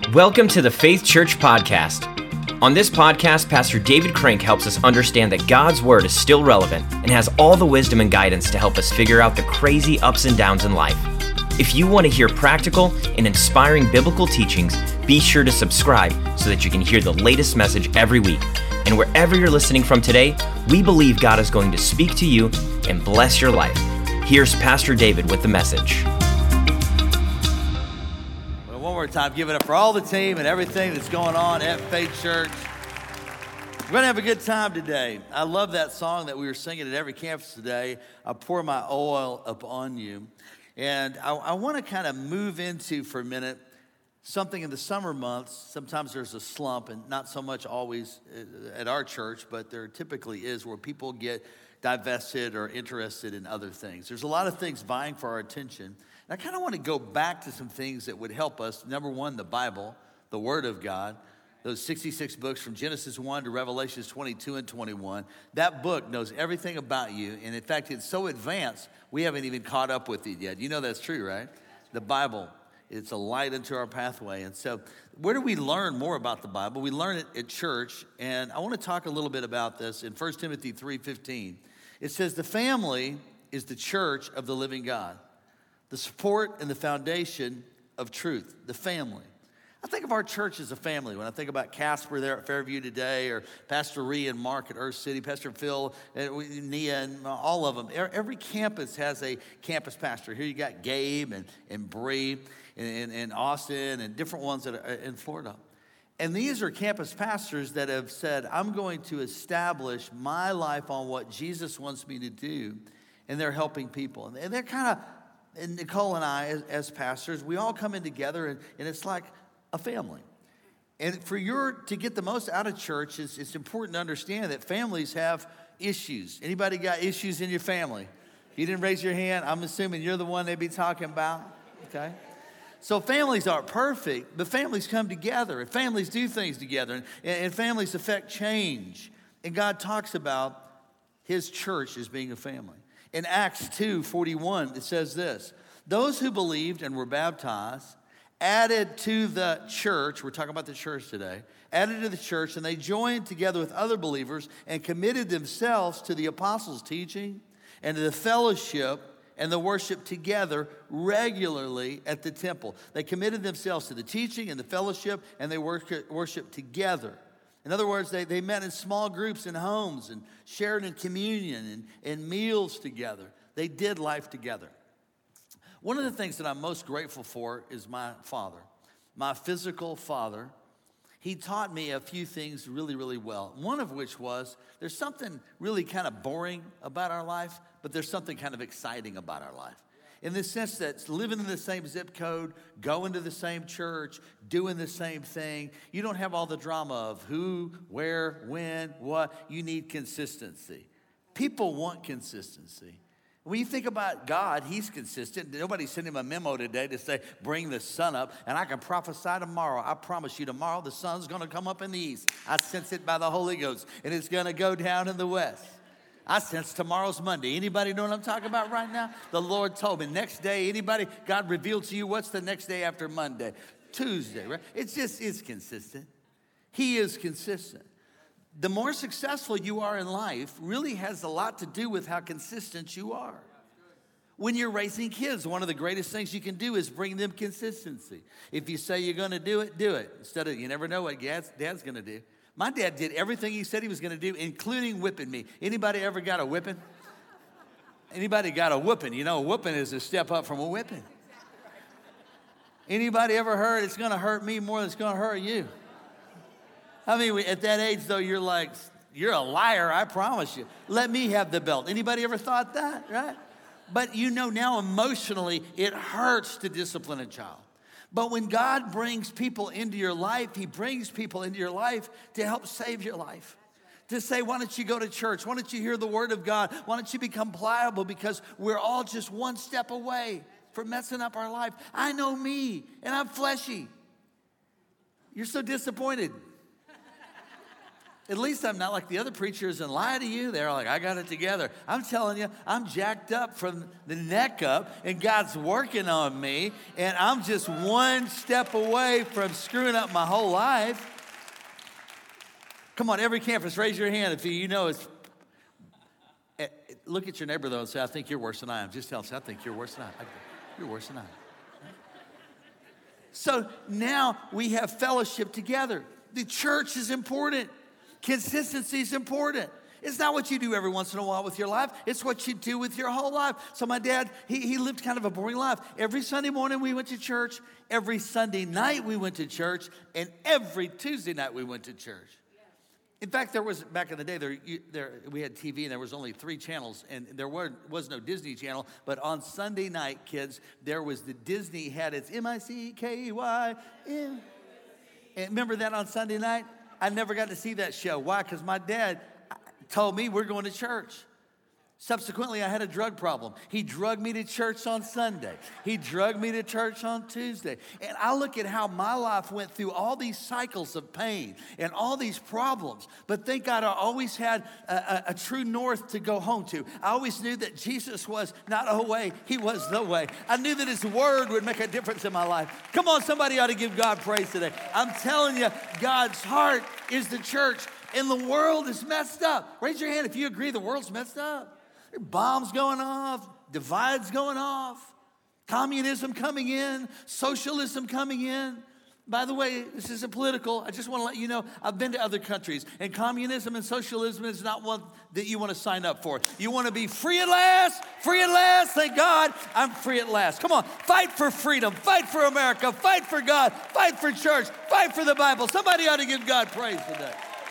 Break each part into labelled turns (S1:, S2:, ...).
S1: Welcome to the Faith Church Podcast. On this podcast, Pastor David Crank helps us understand that God's Word is still relevant and has all the wisdom and guidance to help us figure out the crazy ups and downs in life. If you want to hear practical and inspiring biblical teachings, be sure to subscribe so that you can hear the latest message every week. And wherever you're listening from today, we believe God is going to speak to you and bless your life. Here's Pastor David with the message.
S2: One more time, give it up for all the team and everything that's going on at Faith Church. We're going to have a good time today. I love that song that we were singing at every campus today, I Pour My Oil Upon You. And I want to kind of move into, for a minute, something in the summer months. Sometimes there's a slump, and not so much always at our church, but there typically is, where people get divested or interested in other things. There's a lot of things vying for our attention. And I kind of want to go back to some things that would help us. Number one, the Bible, the Word of God, those 66 books from Genesis 1 to Revelations 22 and 21. That book knows everything about you. And in fact, it's so advanced, we haven't even caught up with it yet. You know that's true, right? The Bible, it's a light into our pathway. And so where do we learn more about the Bible? We learn it at church. And I want to talk a little bit about this in 1 Timothy 3:15. It says, the family is the church of the living God, the support and the foundation of truth, the family. I think of our church as a family. When I think about Casper there at Fairview today, or Pastor Ree and Mark at Earth City, Pastor Phil, and Nia, and all of them. Every campus has a campus pastor. Here you got Gabe and Bree and Austin and different ones that are in Florida. And these are campus pastors that have said, I'm going to establish my life on what Jesus wants me to do. And they're helping people. And they're kind of, and Nicole and I, as pastors, we all come in together, and it's like a family. And to get the most out of church, it's important to understand that families have issues. Anybody got issues in your family? If you didn't raise your hand, I'm assuming you're the one they'd be talking about, okay? So families aren't perfect, but families come together, and families do things together, and families affect change. And God talks about His church as being a family. In Acts 2:41, it says this, those who believed and were baptized added to the church, we're talking about the church today, added to the church, and they joined together with other believers and committed themselves to the apostles' teaching and to the fellowship and the worship together regularly at the temple. They committed themselves to the teaching and the fellowship, and they worshiped together. In other words, they met in small groups in homes and shared in communion and meals together. They did life together. One of the things that I'm most grateful for is my father, my physical father. He taught me a few things really, really well. One of which was there's something really kind of boring about our life, but there's something kind of exciting about our life. In the sense that living in the same zip code, going to the same church, doing the same thing, you don't have all the drama of who, where, when, what. You need consistency. People want consistency. When you think about God, He's consistent. Nobody sent Him a memo today to say, bring the sun up, and I can prophesy tomorrow. I promise you tomorrow the sun's going to come up in the east. I sense it by the Holy Ghost, and it's going to go down in the west. I sense tomorrow's Monday. Anybody know what I'm talking about right now? The Lord told me. Next day, anybody, God revealed to you, what's the next day after Monday? Tuesday, right? It's consistent. He is consistent. The more successful you are in life really has a lot to do with how consistent you are. When you're raising kids, one of the greatest things you can do is bring them consistency. If you say you're going to do it. Instead of, you never know what dad's going to do. My dad did everything he said he was going to do, including whipping me. Anybody ever got a whipping? Anybody got a whooping? You know, a whooping is a step up from a whipping. Anybody ever heard it's going to hurt me more than it's going to hurt you? I mean, at that age, though, you're like, you're a liar, I promise you. Let me have the belt. Anybody ever thought that, right? But you know now emotionally, it hurts to discipline a child. But when God brings people into your life, He brings people into your life to help save your life. To say, why don't you go to church? Why don't you hear the Word of God? Why don't you become pliable? Because we're all just one step away from messing up our life. I know me, and I'm fleshy. You're so disappointed. At least I'm not like the other preachers and lie to you. They're like, I got it together. I'm telling you, I'm jacked up from the neck up, and God's working on me, and I'm just one step away from screwing up my whole life. Come on, every campus, raise your hand if you know it's. Look at your neighbor, though, and say, I think you're worse than I am. Just tell them, I think you're worse than I am. You're worse than I am. So now we have fellowship together. The church is important. Consistency is important. It's not what you do every once in a while with your life. It's what you do with your whole life. So my dad, he lived kind of a boring life. Every Sunday morning we went to church. Every Sunday night we went to church. And every Tuesday night we went to church. In fact, there was, back in the day, we had TV and there was only 3 channels. And there was no Disney Channel. But on Sunday night, kids, there was the Disney had its M-I-C-K-E-Y-M. And remember that on Sunday night? I never got to see that show. Why? Because my dad told me we're going to church. Subsequently, I had a drug problem. He drugged me to church on Sunday. He drugged me to church on Tuesday. And I look at how my life went through all these cycles of pain and all these problems. But thank God I always had a true north to go home to. I always knew that Jesus was not a way, he was the way. I knew that his word would make a difference in my life. Come on, somebody ought to give God praise today. I'm telling you, God's heart is the church, and the world is messed up. Raise your hand if you agree the world's messed up. There are bombs going off, divides going off, communism coming in, socialism coming in. By the way, this isn't political. I just want to let you know, I've been to other countries, and communism and socialism is not one that you want to sign up for. You want to be free at last, thank God, I'm free at last. Come on, fight for freedom, fight for America, fight for God, fight for church, fight for the Bible. Somebody ought to give God praise today.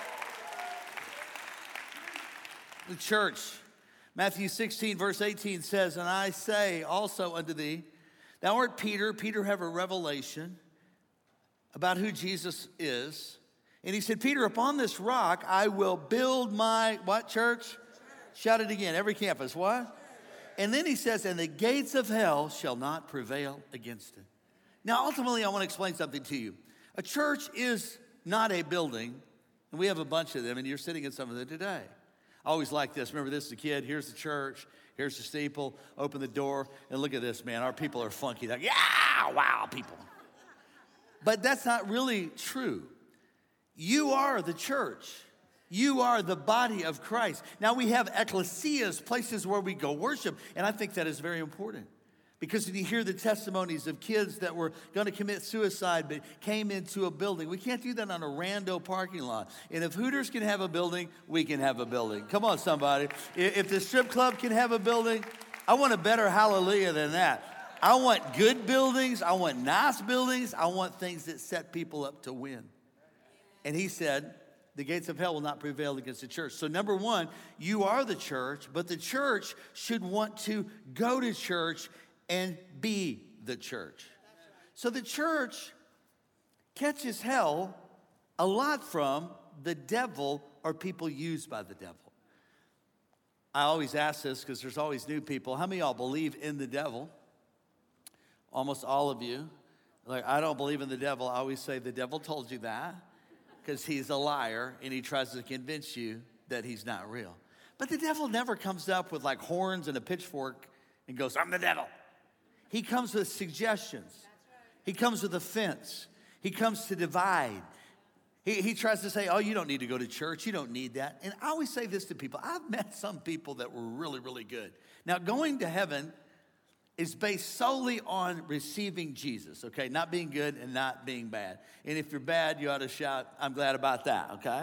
S2: The church. Matthew 16, verse 18 says, and I say also unto thee, thou art Peter. Peter have a revelation about who Jesus is. And he said, Peter, upon this rock I will build my, what, church? Shout it again, every campus, what? And then he says, and the gates of hell shall not prevail against it. Now, ultimately, I want to explain something to you. A church is not a building, and we have a bunch of them, and you're sitting in some of them today. I always like this. Remember this as a kid? Here's the church. Here's the steeple. Open the door. And look at this, man. Our people are funky. Like, yeah, wow, people. But that's not really true. You are the church. You are the body of Christ. Now, we have ecclesias, places where we go worship. And I think that is very important. Because when you hear the testimonies of kids that were going to commit suicide but came into a building, we can't do that on a rando parking lot. And if Hooters can have a building, we can have a building. Come on, somebody. If the strip club can have a building, I want a better hallelujah than that. I want good buildings. I want nice buildings. I want things that set people up to win. And he said, the gates of hell will not prevail against the church. So number one, you are the church, but the church should want to go to church and be the church. So the church catches hell a lot from the devil or people used by the devil. I always ask this because there's always new people. How many of y'all believe in the devil? Almost all of you. Like, I don't believe in the devil. I always say the devil told you that because he's a liar and he tries to convince you that he's not real. But the devil never comes up with like horns and a pitchfork and goes, I'm the devil. He comes with suggestions. He comes with offense. He comes to divide. He tries to say, oh, you don't need to go to church. You don't need that. And I always say this to people. I've met some people that were really, really good. Now, going to heaven is based solely on receiving Jesus, okay? Not being good and not being bad. And if you're bad, you ought to shout, I'm glad about that, okay?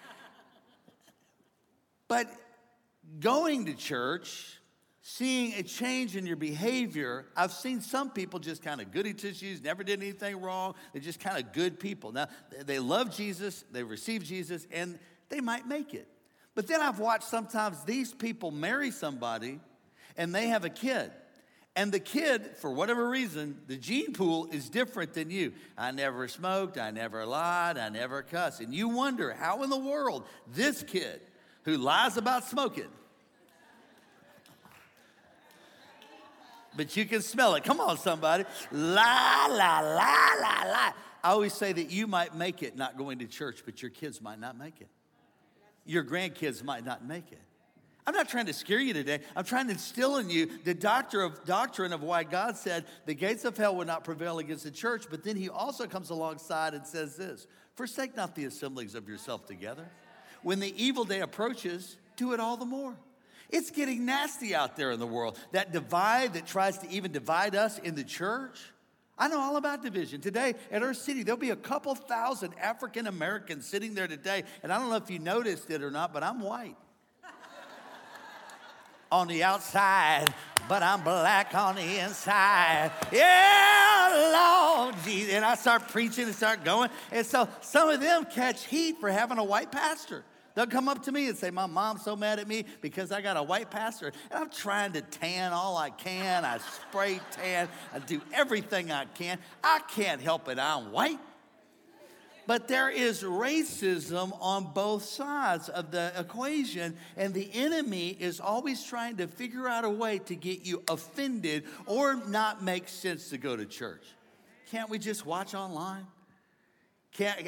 S2: But going to church, seeing a change in your behavior, I've seen some people just kind of goody two-shoes, never did anything wrong. They're just kind of good people. Now, they love Jesus, they receive Jesus, and they might make it. But then I've watched sometimes these people marry somebody, and they have a kid. And the kid, for whatever reason, the gene pool is different than you. I never smoked, I never lied, I never cussed. And you wonder how in the world this kid who lies about smoking, but you can smell it. Come on, somebody. La, la, la, la, la. I always say that you might make it not going to church, but your kids might not make it. your grandkids might not make it. I'm not trying to scare you today. I'm trying to instill in you the doctrine of why God said the gates of hell would not prevail against the church. But then he also comes alongside and says this: forsake not the assemblies of yourself together. When the evil day approaches, do it all the more. It's getting nasty out there in the world. That divide that tries to even divide us in the church. I know all about division. Today at our city, there'll be a couple thousand African Americans sitting there today. And I don't know if you noticed it or not, but I'm white on the outside, but I'm black on the inside. Yeah, Lord Jesus. And I start preaching and start going. And so some of them catch heat for having a white pastor. They'll come up to me and say, my mom's so mad at me because I got a white pastor. And I'm trying to tan all I can. I spray tan. I do everything I can. I can't help it. I'm white. But there is racism on both sides of the equation, and the enemy is always trying to figure out a way to get you offended or not make sense to go to church. Can't we just watch online? Can't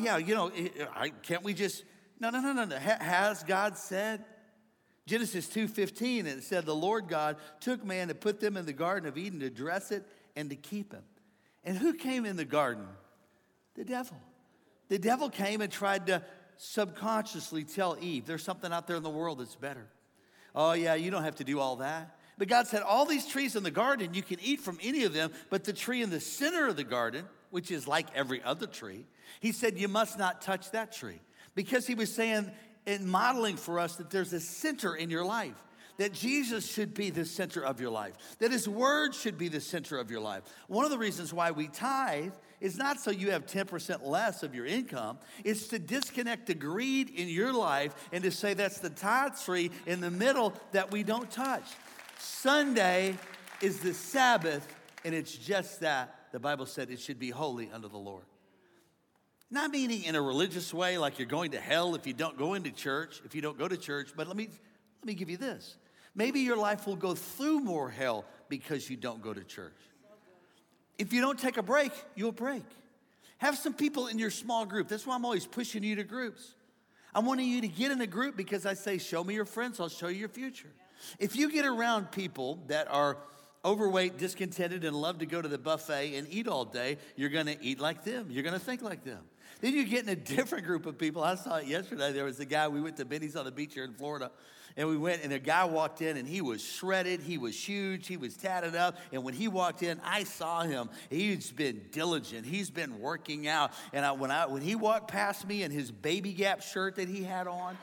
S2: we just, no. Has God said? Genesis 2:15, and it said, the Lord God took man and put them in the Garden of Eden to dress it and to keep him. And who came in the garden? The devil. The devil came and tried to subconsciously tell Eve, there's something out there in the world that's better. Oh yeah, you don't have to do all that. But God said, all these trees in the garden, you can eat from any of them, but the tree in the center of the garden, which is like every other tree, he said, you must not touch that tree. Because he was saying and modeling for us that there's a center in your life, that Jesus should be the center of your life, that his word should be the center of your life. One of the reasons why we tithe is not so you have 10% less of your income. It's to disconnect the greed in your life and to say that's the tithe tree in the middle that we don't touch. Sunday is the Sabbath, and it's just that. The Bible said it should be holy unto the Lord. Not meaning in a religious way like you're going to hell if you don't go into church, if you don't go to church, but let me give you this. Maybe your life will go through more hell because you don't go to church. If you don't take a break, you'll break. Have some people in your small group. That's why I'm always pushing you to groups. I'm wanting you to get in a group because I say, show me your friends, I'll show you your future. If you get around people that are overweight, discontented, and love to go to the buffet and eat all day, you're going to eat like them. You're going to think like them. Then you get in a different group of people. I saw it yesterday. There was a guy, we went to Benny's on the beach here in Florida. And we went, and a guy walked in, and he was shredded. He was huge. He was tatted up. And when he walked in, I saw him. He's been diligent. He's been working out. And when he walked past me in his Baby Gap shirt that he had on,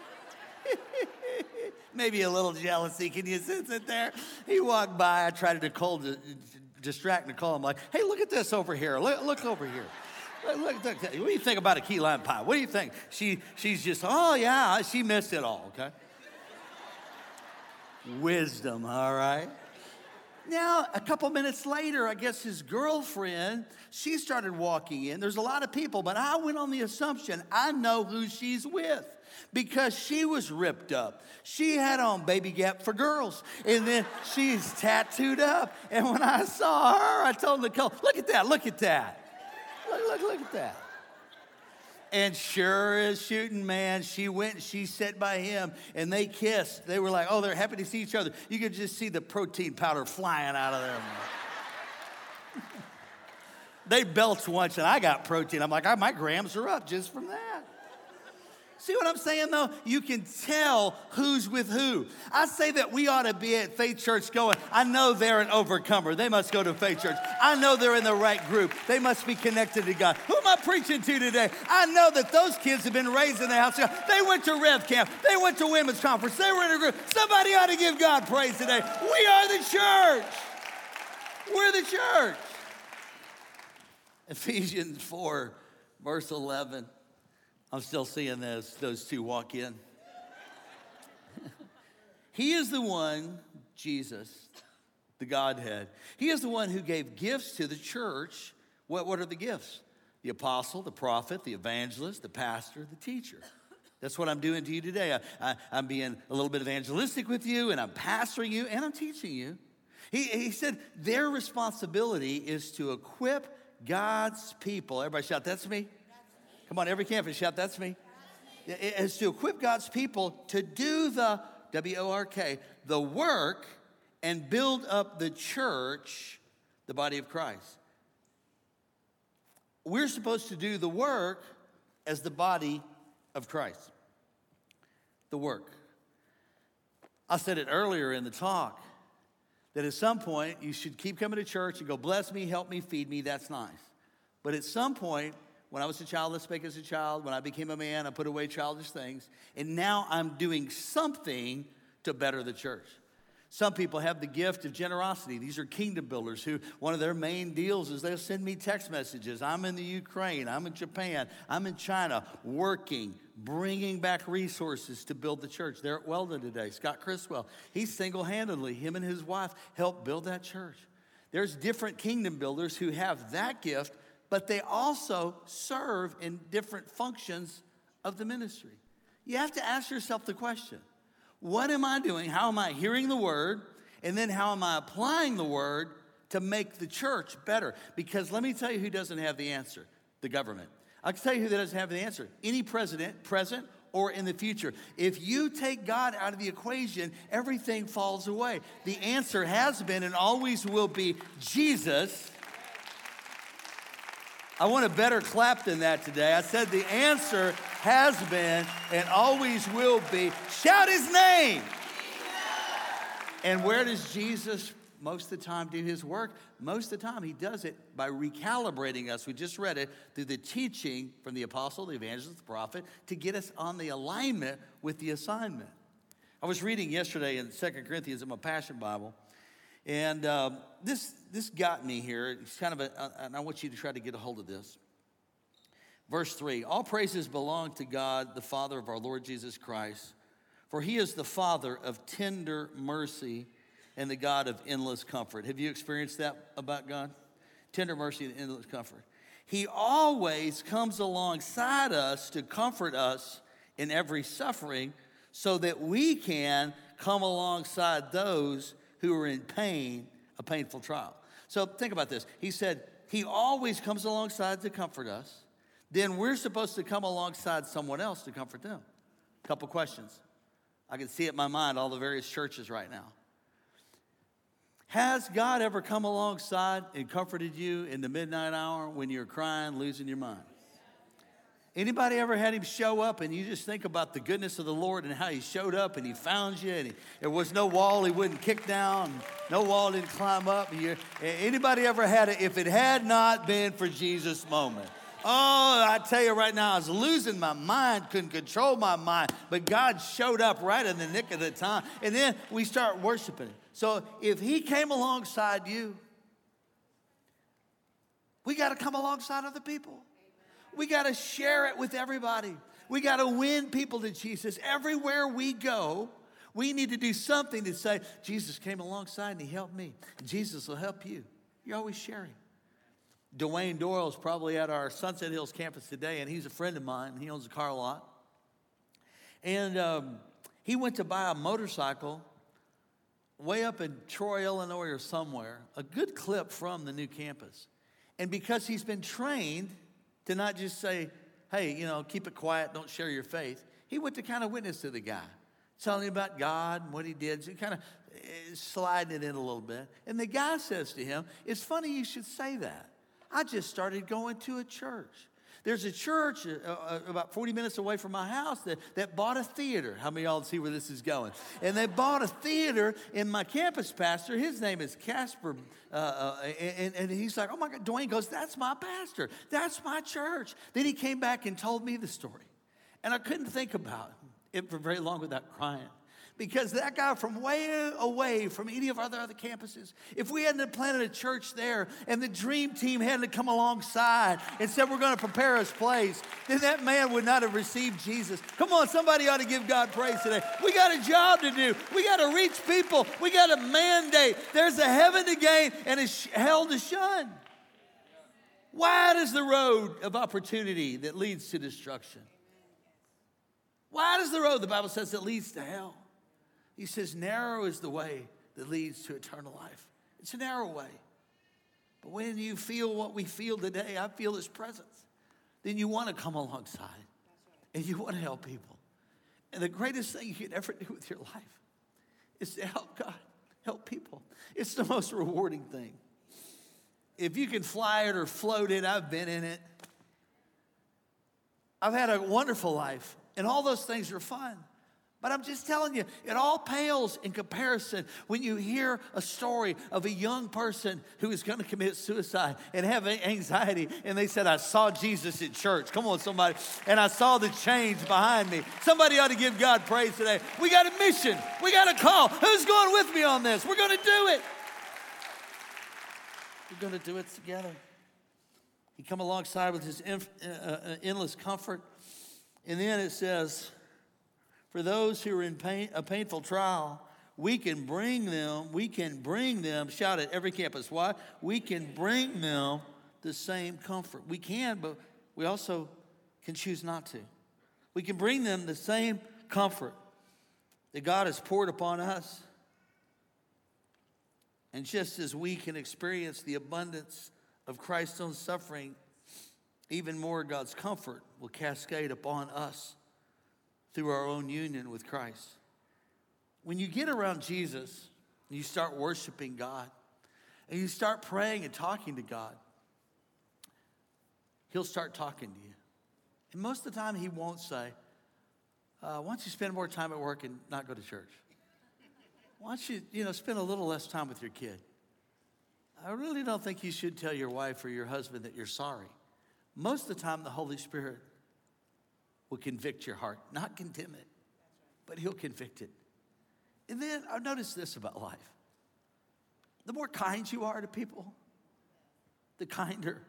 S2: maybe a little jealousy. Can you sense it there? He walked by. I tried to distract Nicole. I'm like, hey, look at this over here. Look over here. Look, what do you think about a key lime pie? What do you think? She's just, oh, yeah, she missed it all, okay? Wisdom, all right? Now, a couple minutes later, I guess his girlfriend, she started walking in. There's a lot of people, but I went on the assumption I know who she's with because she was ripped up. She had on Baby Gap for girls, and then she's tattooed up. And when I saw her, I told Nicole, look at that. Look at that. Look at that. And sure as shooting, man, she went and she sat by him, and they kissed. They were like, oh, they're happy to see each other. You could just see the protein powder flying out of them. They belched once, and I got protein. I'm like, my grams are up just from that. See what I'm saying, though? You can tell who's with who. I say that we ought to be at Faith Church going, I know they're an overcomer. They must go to Faith Church. I know they're in the right group. They must be connected to God. Who am I preaching to today? I know that those kids have been raised in the house of God. They went to Rev Camp. They went to women's conference. They were in a group. Somebody ought to give God praise today. We are the church. We're the church. Ephesians 4, verse 11. I'm still seeing those two walk in. He is the one, Jesus, the Godhead. He is the one who gave gifts to the church. What are the gifts? The apostle, the prophet, the evangelist, the pastor, the teacher. That's what I'm doing to you today. I'm being a little bit evangelistic with you, and I'm pastoring you, and I'm teaching you. He said their responsibility is to equip God's people. Everybody shout, that's me. Come on, every campus, shout, that's me. is to equip God's people to do the, W-O-R-K, the work and build up the church, the body of Christ. We're supposed to do the work as the body of Christ. The work. I said it earlier in the talk, that at some point you should keep coming to church and go, bless me, help me, feed me, that's nice. But at some point, when I was a child, let's speak as a child, when I became a man, I put away childish things, and now I'm doing something to better the church. Some people have the gift of generosity. These are kingdom builders who, one of their main deals is they'll send me text messages. I'm in the Ukraine, I'm in Japan, I'm in China, working, bringing back resources to build the church. They're at Weldon today, Scott Criswell. He single-handedly, him and his wife, helped build that church. There's different kingdom builders who have that gift, but they also serve in different functions of the ministry. You have to ask yourself the question, what am I doing? How am I hearing the word? And then how am I applying the word to make the church better? Because let me tell you who doesn't have the answer, the government. I can tell you who doesn't have the answer, any president, present or in the future. If you take God out of the equation, everything falls away. The answer has been and always will be Jesus. I want a better clap than that today. I said the answer has been and always will be. Shout his name. And where does Jesus most of the time do his work? Most of the time he does it by recalibrating us. We just read it through the teaching from the apostle, the evangelist, the prophet, to get us on the alignment with the assignment. I was reading yesterday in 2 Corinthians in my Passion Bible. And this got me here. It's kind of and I want you to try to get a hold of this. Verse 3, all praises belong to God, the Father of our Lord Jesus Christ, for he is the Father of tender mercy and the God of endless comfort. Have you experienced that about God? Tender mercy and endless comfort. He always comes alongside us to comfort us in every suffering so that we can come alongside those who are in pain, a painful trial. So think about this. He said, he always comes alongside to comfort us. Then we're supposed to come alongside someone else to comfort them. A couple questions. I can see it in my mind, all the various churches right now. Has God ever come alongside and comforted you in the midnight hour when you're crying, losing your mind? Anybody ever had him show up and you just think about the goodness of the Lord and how he showed up and he found you and there was no wall he wouldn't kick down, no wall he didn't climb up? Anybody ever had it if it had not been for Jesus' moment? Oh, I tell you right now, I was losing my mind, couldn't control my mind, but God showed up right in the nick of the time. And then we start worshiping him. So if he came alongside you, we got to come alongside other people. We got to share it with everybody. We got to win people to Jesus. Everywhere we go, we need to do something to say, Jesus came alongside and he helped me. Jesus will help you. You're always sharing. Dwayne Doyle's probably at our Sunset Hills campus today, and he's a friend of mine. He owns a car lot. And he went to buy a motorcycle way up in Troy, Illinois or somewhere, a good clip from the new campus. And because he's been trained to not just say, hey, keep it quiet, don't share your faith, he went to kind of witness to the guy, telling him about God and what he did, so kind of sliding it in a little bit. And the guy says to him, it's funny you should say that. I just started going to a church. There's a church about 40 minutes away from my house that bought a theater. How many of y'all see where this is going? And they bought a theater, and my campus pastor, his name is Casper, and he's like, oh my God, Dwayne goes, that's my pastor. That's my church. Then he came back and told me the story. And I couldn't think about it for very long without crying. Because that guy from way away from any of our other campuses, if we hadn't planted a church there and the dream team hadn't come alongside and said we're going to prepare his place, then that man would not have received Jesus. Come on, somebody ought to give God praise today. We got a job to do. We got to reach people. We got a mandate. There's a heaven to gain and a hell to shun. Wide is the road of opportunity that leads to destruction. Wide is the road, the Bible says, that leads to hell. He says, narrow is the way that leads to eternal life. It's a narrow way. But when you feel what we feel today, I feel his presence, then you want to come alongside and you want to help people. And the greatest thing you could ever do with your life is to help God, help people. It's the most rewarding thing. If you can fly it or float it, I've been in it. I've had a wonderful life, and all those things are fun. But I'm just telling you, it all pales in comparison when you hear a story of a young person who is going to commit suicide and have anxiety. And they said, I saw Jesus at church. Come on, somebody. And I saw the change behind me. Somebody ought to give God praise today. We got a mission. We got a call. Who's going with me on this? We're going to do it. We're going to do it together. He come alongside with his endless comfort. And then it says, for those who are in a painful trial, we can bring them, shout at every campus. Why? We can bring them the same comfort. We can, but we also can choose not to. We can bring them the same comfort that God has poured upon us. And just as we can experience the abundance of Christ's own suffering, even more God's comfort will cascade upon us through our own union with Christ. When you get around Jesus, and you start worshiping God, and you start praying and talking to God, he'll start talking to you. And most of the time, he won't say, why don't you spend more time at work and not go to church? Why don't you, spend a little less time with your kid? I really don't think you should tell your wife or your husband that you're sorry. Most of the time, the Holy Spirit will convict your heart, not condemn it, but he'll convict it. And then I've noticed this about life. The more kind you are to people, the kinder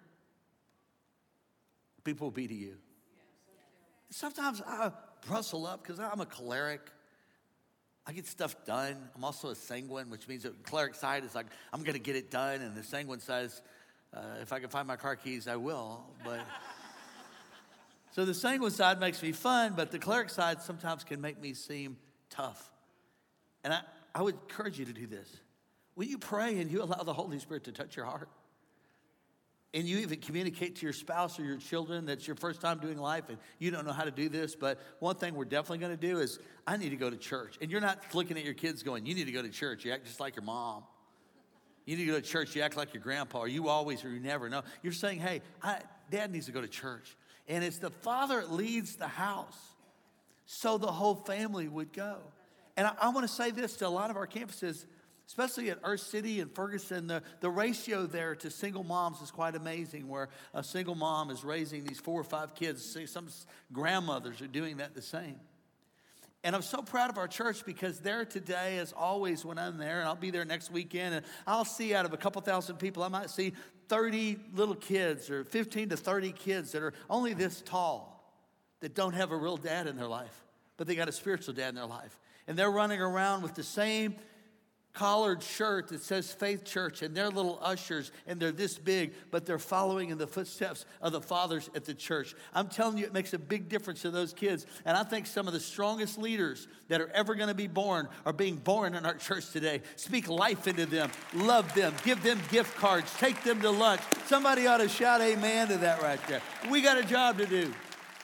S2: people will be to you. Sometimes I bristle up because I'm a choleric. I get stuff done. I'm also a sanguine, which means the choleric side is like, I'm going to get it done. And the sanguine says, if I can find my car keys, I will. But so the sanguine side makes me fun, but the choleric side sometimes can make me seem tough. And I would encourage you to do this. When you pray and you allow the Holy Spirit to touch your heart, and you even communicate to your spouse or your children that's your first time doing life and you don't know how to do this, but one thing we're definitely going to do is I need to go to church. And you're not looking at your kids going, you need to go to church. You act just like your mom. You need to go to church. You act like your grandpa, or you always or you never. No, you're saying, hey, Dad needs to go to church. And it's the father that leads the house so the whole family would go. And I want to say this to a lot of our campuses, especially at Earth City and Ferguson, the ratio there to single moms is quite amazing, where a single mom is raising these 4 or 5 kids. Some grandmothers are doing that the same. And I'm so proud of our church because there today, as always, when I'm there, and I'll be there next weekend, and I'll see out of a couple thousand people, I might see 30 little kids or 15 to 30 kids that are only this tall that don't have a real dad in their life, but they got a spiritual dad in their life. And they're running around with the same collared shirt that says Faith Church, and they're little ushers, and they're this big, but they're following in the footsteps of the fathers at the church. I'm telling you, it makes a big difference to those kids. And I think some of the strongest leaders that are ever going to be born are being born in our church today. Speak life into them, love them, give them gift cards, take them to lunch. Somebody ought to shout amen to that right there. We got a job to do.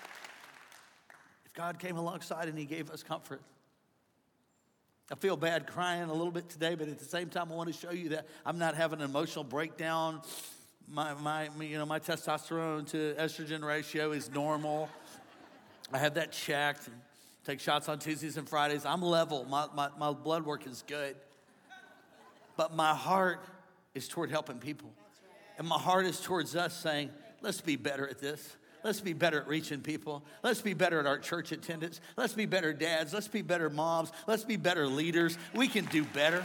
S2: If God came alongside and he gave us comfort, I feel bad crying a little bit today, but at the same time, I want to show you that I'm not having an emotional breakdown. My testosterone to estrogen ratio is normal. I have that checked. Take shots on Tuesdays and Fridays. I'm level. My blood work is good. But my heart is toward helping people. And my heart is towards us saying, let's be better at this. Let's be better at reaching people. Let's be better at our church attendance. Let's be better dads. Let's be better moms. Let's be better leaders. We can do better.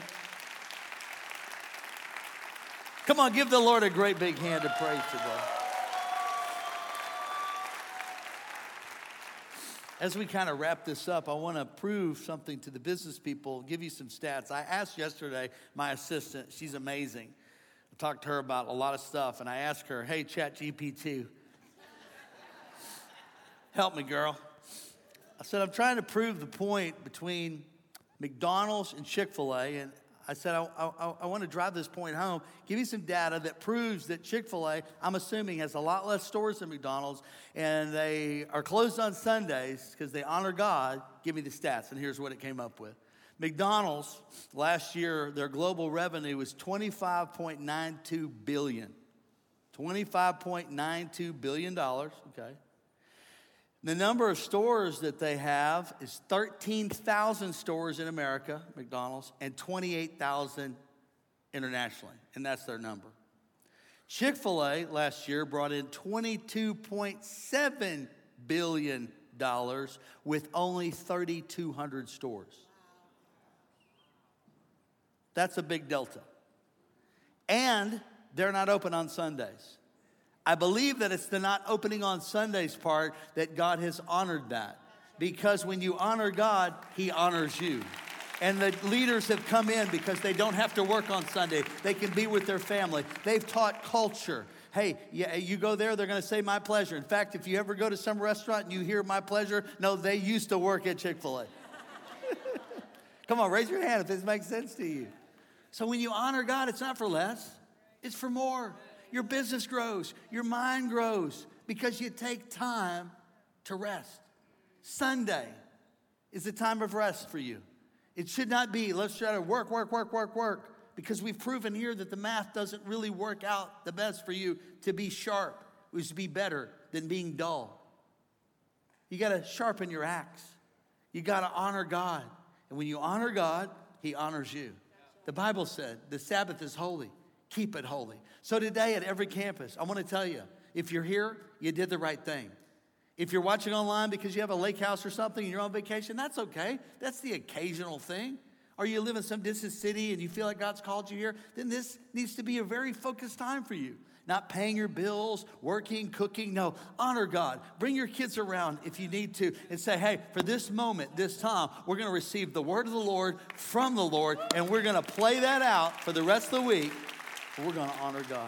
S2: Come on, give the Lord a great big hand of praise today. As we kind of wrap this up, I want to prove something to the business people, give you some stats. I asked yesterday my assistant, she's amazing. I talked to her about a lot of stuff, and I asked her, hey, ChatGPT, help me, girl. I said, I'm trying to prove the point between McDonald's and Chick-fil-A, and I said, I want to drive this point home. Give me some data that proves that Chick-fil-A, I'm assuming, has a lot less stores than McDonald's, and they are closed on Sundays because they honor God. Give me the stats, and here's what it came up with. McDonald's, last year, their global revenue was $25.92 billion. $25.92 billion, okay? The number of stores that they have is 13,000 stores in America, McDonald's, and 28,000 internationally, and that's their number. Chick-fil-A last year brought in $22.7 billion with only 3,200 stores. That's a big delta. And they're not open on Sundays. I believe that it's the not opening on Sundays part that God has honored that. Because when you honor God, He honors you. And the leaders have come in because they don't have to work on Sunday. They can be with their family. They've taught culture. Hey, yeah, you go there, they're going to say my pleasure. In fact, if you ever go to some restaurant and you hear my pleasure, no, they used to work at Chick-fil-A. Come on, raise your hand if this makes sense to you. So when you honor God, it's not for less. It's for more. Your business grows. Your mind grows because you take time to rest. Sunday is a time of rest for you. It should not be, let's try to work, because we've proven here that the math doesn't really work out the best for you to be sharp, which to be better than being dull. You got to sharpen your axe. You got to honor God. And when you honor God, He honors you. The Bible said the Sabbath is holy. Keep it holy. So today at every campus, I want to tell you, if you're here, you did the right thing. If you're watching online because you have a lake house or something and you're on vacation, that's okay. That's the occasional thing. Or you live in some distant city and you feel like God's called you here, then this needs to be a very focused time for you. Not paying your bills, working, cooking. No, honor God. Bring your kids around if you need to and say, hey, for this moment, this time, we're going to receive the word of the Lord from the Lord, and we're going to play that out for the rest of the week. We're going to honor God.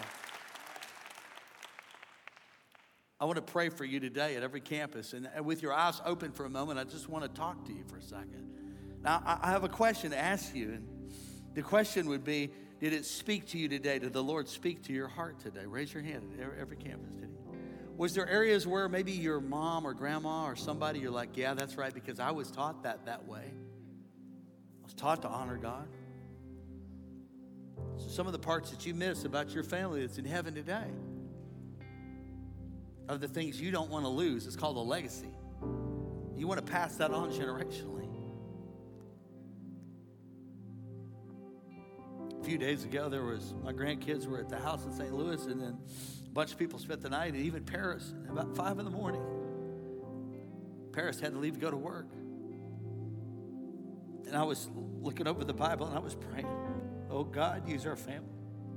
S2: I want to pray for you today at every campus. And with your eyes open for a moment, I just want to talk to you for a second. Now, I have a question to ask you. And the question would be, did it speak to you today? Did the Lord speak to your heart today? Raise your hand at every campus, did He? Was there areas where maybe your mom or grandma or somebody, you're like, yeah, that's right, because I was taught that way. I was taught to honor God. So some of the parts that you miss about your family that's in heaven today are the things you don't want to lose. It's called a legacy. You want to pass that on generationally. A few days ago, my grandkids were at the house in St. Louis, and then a bunch of people spent the night, and even Paris, about 5 in the morning. Paris had to leave to go to work. And I was looking over the Bible, and I was praying. Oh, God, use our family.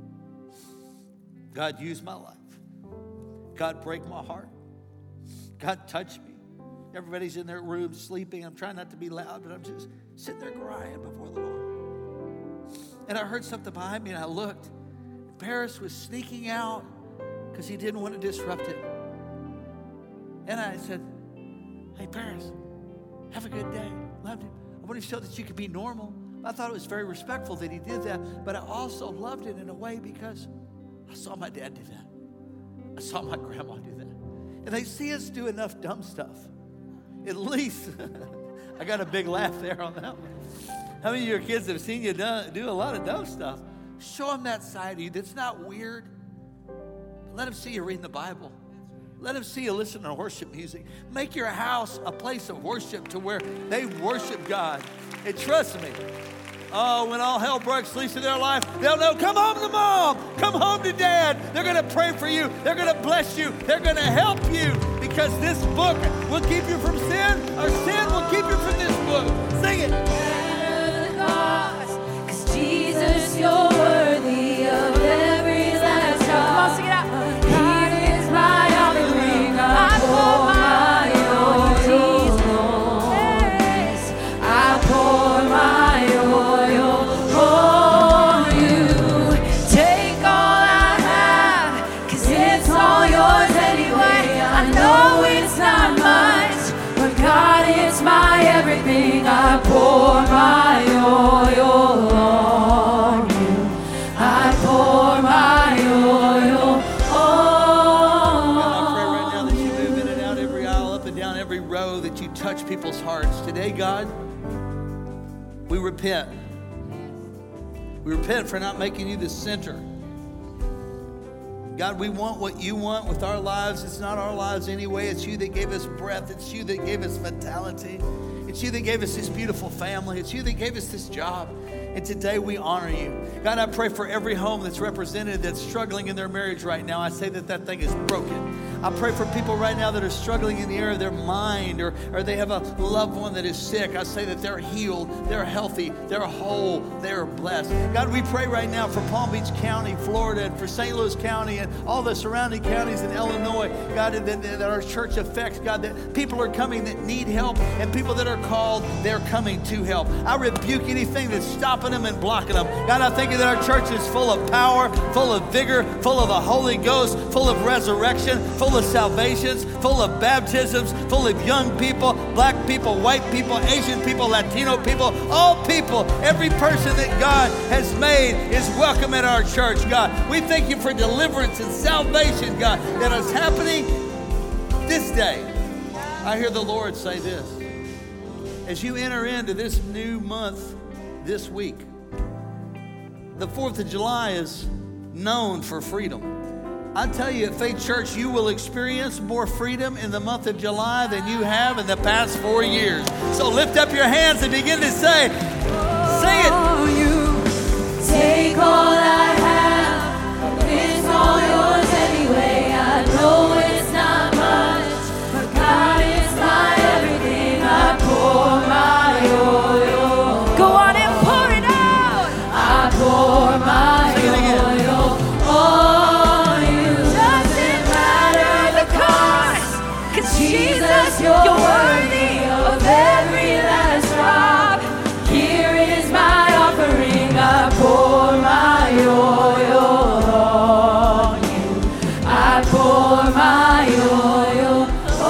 S2: God, use my life. God, break my heart. God, touch me. Everybody's in their room sleeping. I'm trying not to be loud, but I'm just sitting there crying before the Lord. And I heard something behind me, and I looked. Paris was sneaking out because he didn't want to disrupt it. And I said, hey, Paris, have a good day. Loved him. I want to show that you could be normal. I thought it was very respectful that he did that, but I also loved it in a way because I saw my dad do that. I saw my grandma do that. And they see us do enough dumb stuff. At least, I got a big laugh there on that one. How many of your kids have seen you do a lot of dumb stuff? Show them that side of you that's not weird. Let them see you reading the Bible. Let them see you listen to worship music. Make your house a place of worship to where they worship God. And trust me, oh, when all hell breaks loose in their life, they'll know, come home to mom, come home to dad. They're going to pray for you. They're going to bless you. They're going to help you because this book will keep you from sin, or sin will keep you from this book. Sing it.
S3: Because Jesus, you're worthy of every last drop. Come on, sing it out. God is my offering. I pour my oil. Yes, I pour my oil on you. Take all I have, 'cause it's all yours anyway. I know it's not much, but God, it's my everything. I pour my oil.
S2: every row, that you touch people's hearts. Today, God, we repent. We repent for not making you the center. God, we want what you want with our lives. It's not our lives anyway. It's you that gave us breath. It's you that gave us vitality. It's you that gave us this beautiful family. It's you that gave us this job. And today we honor you. God, I pray for every home that's represented that's struggling in their marriage right now. I say that that thing is broken. I pray for people right now that are struggling in the area of their mind, or they have a loved one that is sick. I say that they're healed, they're healthy, they're whole, they're blessed. God, we pray right now for Palm Beach County, Florida, and for St. Louis County and all the surrounding counties in Illinois, God, that our church affects, God, that people are coming that need help, and people that are called, they're coming to help. I rebuke anything that's stopping them and blocking them. God, I thank you that our church is full of power, full of vigor, full of the Holy Ghost, full of resurrection, full of salvations, full of baptisms, full of young people, black people, white people, Asian people, Latino people, all people, every person that God has made is welcome at our church, God. We thank you for deliverance and salvation, God, that is happening this day. I hear the Lord say this. As you enter into this new month this week, the 4th of July is known for freedom. I tell you, at Faith Church, you will experience more freedom in the month of July than you have in the past 4 years. So lift up your hands and begin to say, sing it.
S3: You take all I have, it's all yours anyway. I know it's not much, but God is my everything. I pour my oil. Go on and pour it out. I pour my oil on you. Doesn't matter the cost, 'cause Jesus, you're worthy of every last drop. Here is my offering. I pour my oil on you. I pour my oil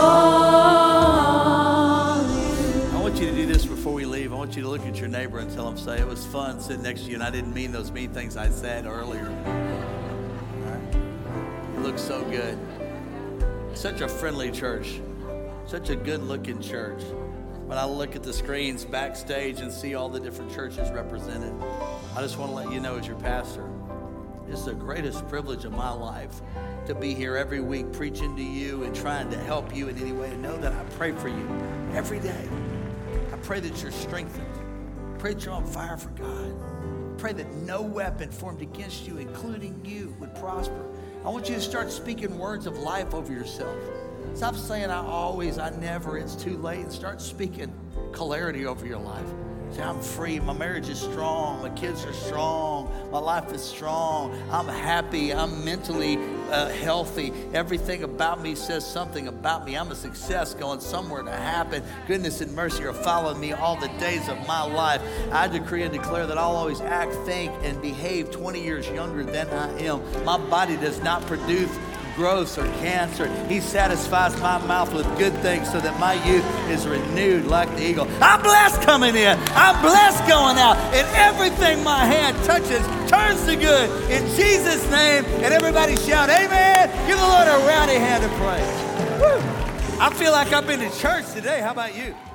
S3: on you.
S2: I want you to do this before we leave. I want you to look at your neighbor and tell him, say, it was fun sitting next to you, and I didn't mean those mean things I said earlier. All right? You look so good. Such a friendly church. Such a good-looking church. When I look at the screens backstage and see all the different churches represented, I just want to let you know, as your pastor, it's the greatest privilege of my life to be here every week preaching to you and trying to help you in any way. To know that I pray for you every day. I pray that you're strengthened. I pray that you're on fire for God. I pray that no weapon formed against you, including you, would prosper. I want you to start speaking words of life over yourself. Stop saying I never, it's too late. And start speaking clarity over your life. Say, I'm free, my marriage is strong, my kids are strong, my life is strong, I'm happy, I'm mentally healthy. Everything about me says something about me. I'm a success going somewhere to happen. Goodness and mercy are following me all the days of my life. I decree and declare that I'll always act, think, and behave 20 years younger than I am. My body does not produce growth or cancer. He satisfies my mouth with good things so that my youth is renewed like the eagle. I'm blessed coming in. I'm blessed going out. And everything my hand touches turns to good. In Jesus' name. And everybody shout, amen. Give the Lord a rowdy hand of praise. Woo. I feel like I've been to church today. How about you?